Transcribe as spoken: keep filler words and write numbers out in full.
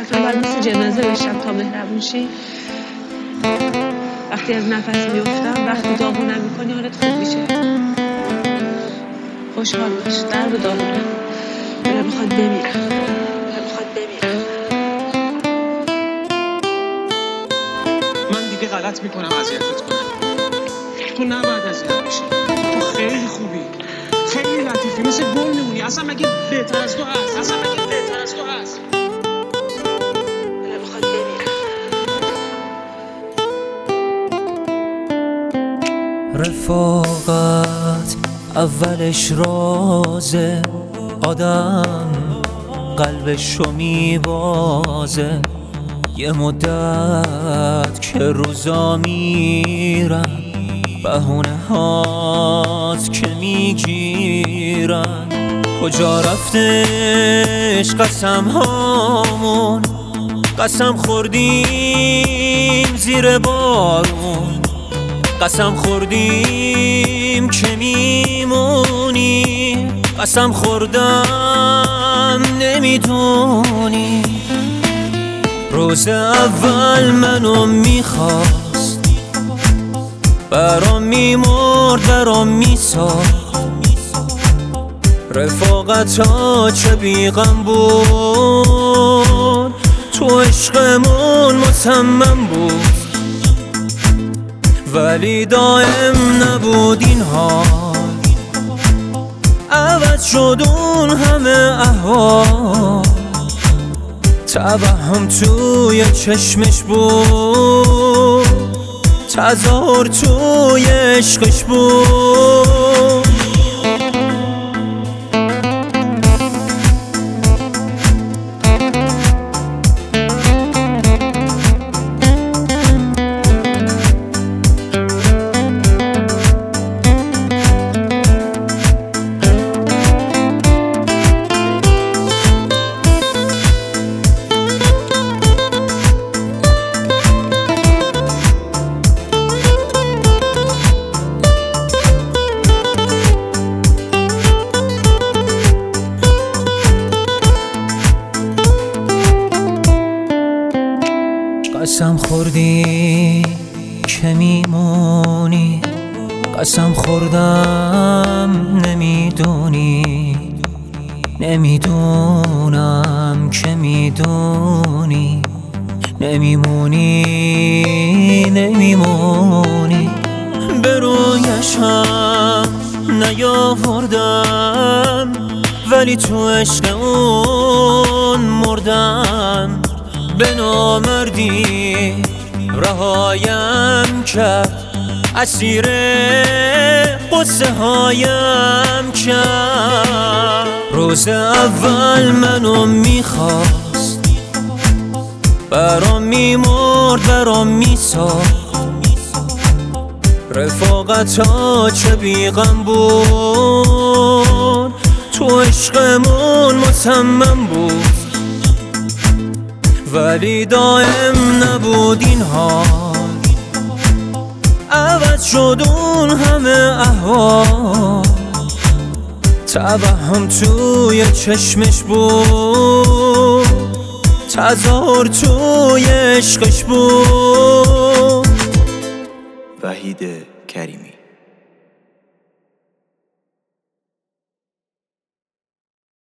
حتما باید مثل جنازه بشم تا مهربون شی. وقتی از نفس میفتم، وقتی داغونم میکنی حالت خوب میشه. خوشحال باش، درد داغونم دلم میخواد بمیرم، دلم میخواد بمیرم. من دیگه غلط میکنم اذیتت کنم. تو نباید اذیت بشی. تو خیلی خوبی، خیلی لطیفی، مثل گل میمونی. اصلا مگه بهتر از تو هست؟ اصلا مگه بهتر از تو هست؟ دلم میخواد بمیرم. رفاقت اولش رازه، آدم قلبشو میبازه. یه مدت که روزا میرن، بهونه هات که میگیرن. کجا رفتش قسم هامون؟ قسم خوردیم زیر بارون، قسم خوردیم که میمونی. قسم خوردم نمیدونی. روز اول منو میخواست، برام میمرد برام میساخت. رفاقت ها چه بیغم بود، تو عشقمون مصمم بود. ولی دائم نبود این حال، عوض شد اون همه احوال. توهم توی چشمش بود، تظاهر توی عشقش بود. قسم خوردی که میمونی، قسم خوردم نمیدونی. نمیدونم که میدونی، نمیمونی نمیمونی. به رویش هم نیاوردم، ولی تو عشق اون مردم. به نامردی رهایم کرد، اسیر قصه هایم کرد. روز اول منو میخواست، برام میمرد برام میساخت. رفاقت ها چه بیغم بود، تو عشقمون مصمم بود. ولی دائم نبود این حال، عوض شد اون همه احوال. توهم توی چشمش بود، تظاهر توی عشقش بود. وحید کریمی.